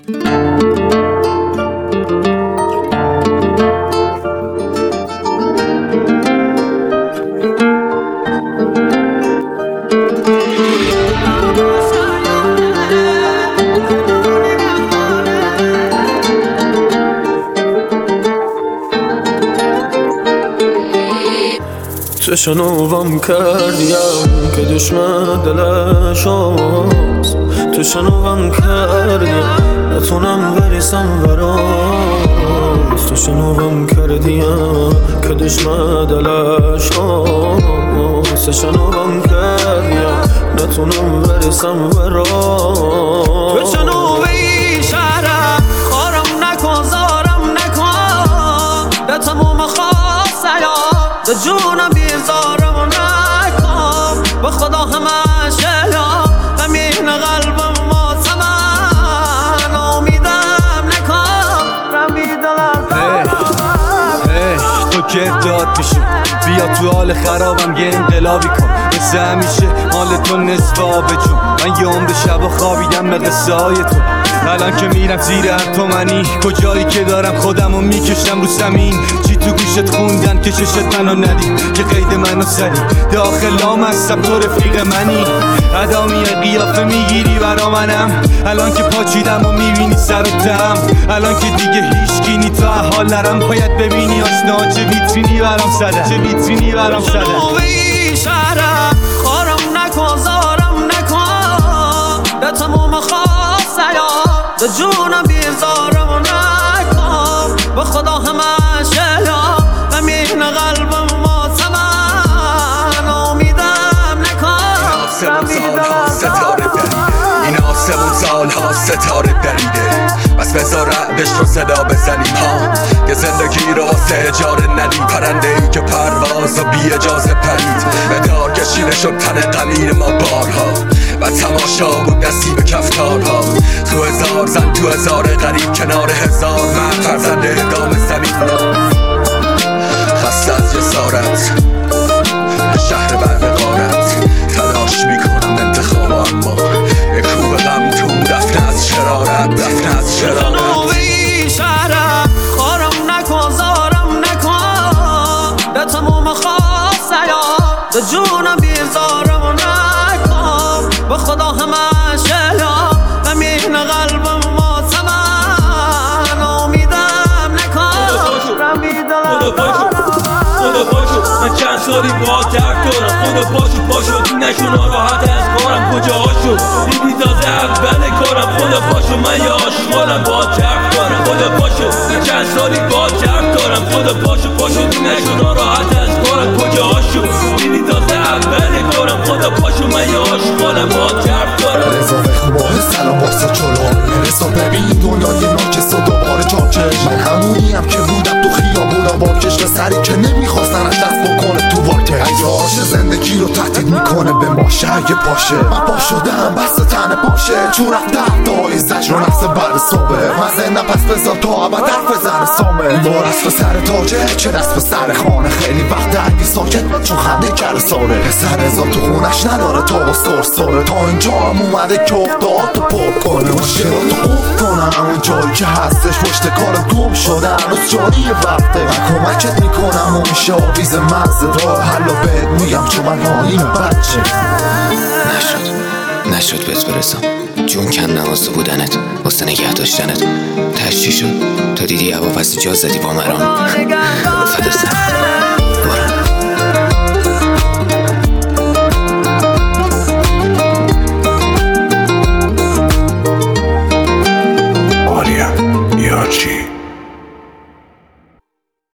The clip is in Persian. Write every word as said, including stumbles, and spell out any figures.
تو شنوام کردیم که دشمن دلش هست، تو شنوام کردیم نتونم بریسم براست، تو شنوام کردیم که دشمن دلش هست، تو شنوام کردیم نتونم بریسم براست. تو شنوی شهرم خارم نکن زارم نکن به تموم خواسته یا به جونم بیزارم نکن به خدا همش یا همین قلبم ماتمن امیدم نکن رمی دلم تو که داد میشی بیا تو حال خرابم یه انقلابی کن مثل همیشه حال تو نصف آب جون من یه عمر شب و خوابیدم به قصه های تو الان که میرم زیر هر تومنی کجایی که دارم خودم و میکشم رو زمین چی تو گوشت خوندن که ششت منو ندید که قید منو سری داخل لام هستم تو رفیق منی ادامی قیافه میگیری برا منم الان که پاچیدم و میبینی سر و تم الان که دیگه هیچ گینی تو حال نرم باید ببینی آشنا چه ویترینی برام زده چه ویترینی برام زده شنوی شهرم خارم نکن زارم نکن به تموم خواسته یا به جونم بیزارم نکن به خدا همش یا همین قلبم ماتمن امیدم نکن این آسمون سال ها ستاره دریده بس بذار رعبش رو صدا بزنیم ها که زندگی رو واسه اجاره ندی پرنده ای که پرواز و بی اجازه پرید به دار کشیده شد تن قلیل ما بارها و تماشا بود نصیب کفتارها تو هزار زن تو هزار غریب کنار هزار مرد فرزند ادام زمین خسته از جسارت به شهر برقارت تلاش میکنم انتخاب اما یک کوب غم تو دفن از شرارت دفن از شرارت شنوی شهرم خارم نکن زارم نکن به تموم خواسته یا به جونم بیزارم نکن به خدا همش یا همین قلبم ماتمن امیدم نکن رمی دلم خدا پاشو من چند سالی با درد دارم خدا پاشو پاشو نشون راحت از کارم کجا هاشو دیدی تازه اول کارم خدا پاشو من یه آشغالم با درد دارم خدا پاشو من چند سالی با درد دارم خدا پاشو پاشو نشون راحت از کارم کجا هاشو دیدی تازه اول کارم خدا پاشو من یه آشغالم با درد دارم رضا بخواه سلام واسه چلو رسا ببین دنیای ناکس و دوباره جاکش من همونیم که بودم تو خیابونم با کشت سری که نمیخواستن از دست بکنه تو واکش عیاش زندگی رو تهدید میکنه به ماشه اگه پاشه من پا شدم بست تن پاشه چون رفتم دایی زجر و نفس بر صبح من زنده پس بذار تا ابد حرف زن سامه بار اسب سر تاجه چه دست به سر خانه خیلی وقت اگه ساکت چون خنده کل ساره پسر رضا تو خونش نداره تا با سر ساره تا اینجا هم اومده که افتاد تو پر کنه مشکلات تو خوب کنم همون جایی که هستش پشت کار گم شده هنوز جاری وقته من کمکت میکنم و میشه آویز مغزه راه حلو بهت میگم چون من حالیم بچه نشد نشد بهت برسم جون کن نوازده بودنت واسه نگه داشتنت تشتی شد تا دیدی هوا پس جا زدی با مرام فدا سر